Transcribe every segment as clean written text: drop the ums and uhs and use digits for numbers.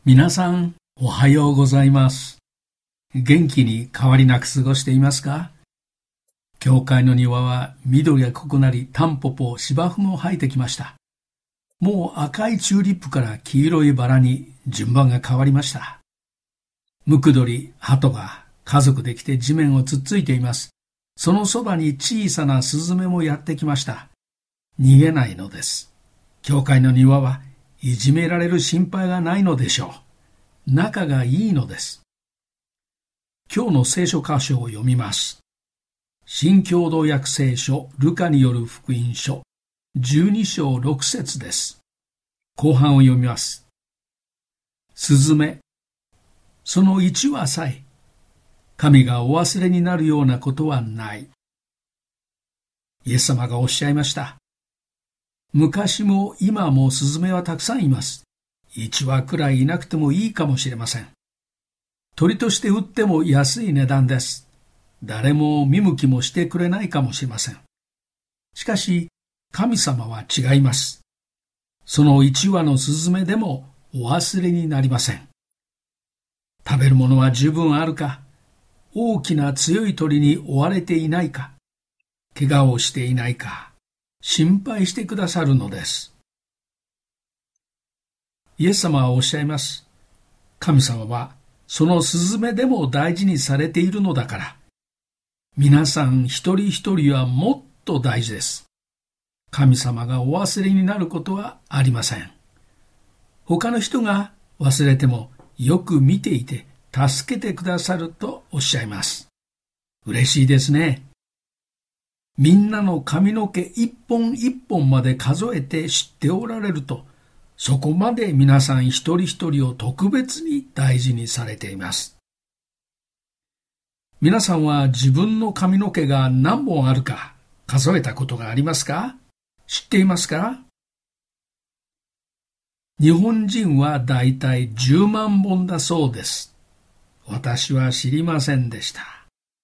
皆さん、おはようございます。元気に変わりなく過ごしていますか？教会の庭は緑が濃くなり、タンポポ、芝生も生えてきました。もう赤いチューリップから黄色いバラに順番が変わりました。ムクドリ、ハトが家族で来て地面をつっついています。そのそばに小さなスズメもやってきました。逃げないのです。教会の庭はいじめられる心配がないのでしょう。仲がいいのです。今日の聖書箇所を読みます。新共同訳聖書ルカによる福音書12章6節です。後半を読みます。スズメ、その1羽さえ神がお忘れになるようなことはない。イエス様がおっしゃいました。昔も今もスズメはたくさんいます。1羽くらいいなくてもいいかもしれません。鳥として売っても安い値段です。誰も見向きもしてくれないかもしれません。しかし、神様は違います。その1羽のスズメでもお忘れになりません。食べるものは十分あるか、大きな強い鳥に追われていないか、怪我をしていないか、心配してくださるのです。イエス様はおっしゃいます。神様はそのスズメでも大事にされているのだから、皆さん一人一人はもっと大事です。神様がお忘れになることはありません。他の人が忘れてもよく見ていて助けてくださるとおっしゃいます。嬉しいですね。みんなの髪の毛一本一本まで数えて知っておられると、そこまで皆さん一人一人を特別に大事にされています。皆さんは自分の髪の毛が何本あるか数えたことがありますか？知っていますか？日本人はだいたい10万本だそうです。私は知りませんでした。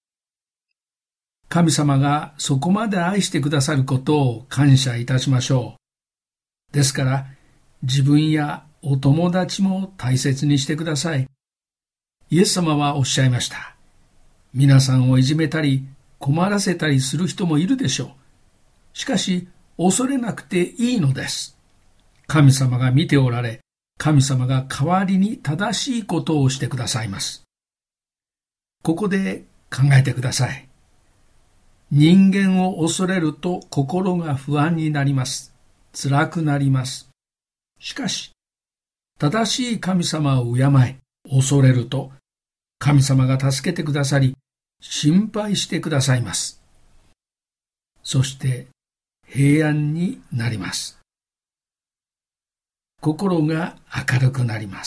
神様がそこまで愛してくださることを感謝いたしましょう。ですから自分やお友達も大切にしてください。イエス様はおっしゃいました。皆さんをいじめたり困らせたりする人もいるでしょう。しかし恐れなくていいのです。神様が見ておられ、神様が代わりに正しいことをしてくださいます。ここで考えてください。人間を恐れると心が不安になります。辛くなります。しかし、正しい神様を敬い、恐れると、神様が助けてくださり、心配してくださいます。そして、平安になります。心が明るくなります。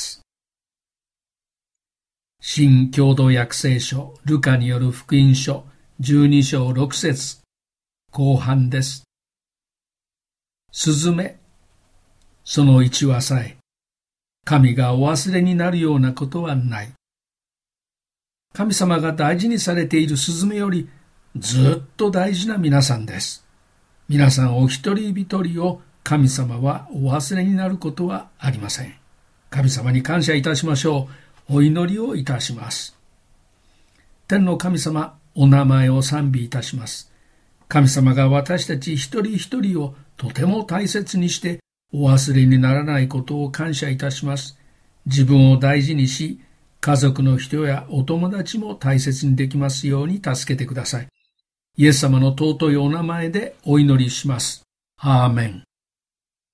新共同訳聖書ルカによる福音書12章6節後半です。スズメ、その1羽さえ神がお忘れになるようなことはない。神様が大事にされているスズメよりずっと大事な皆さんです。皆さんお一人一人を神様はお忘れになることはありません。神様に感謝いたしましょう。お祈りをいたします。天の神様、お名前を賛美いたします。神様が私たち一人一人をとても大切にしてお忘れにならないことを感謝いたします。自分を大事にし、家族の人やお友達も大切にできますように助けてください。イエス様の尊いお名前でお祈りします。アーメン。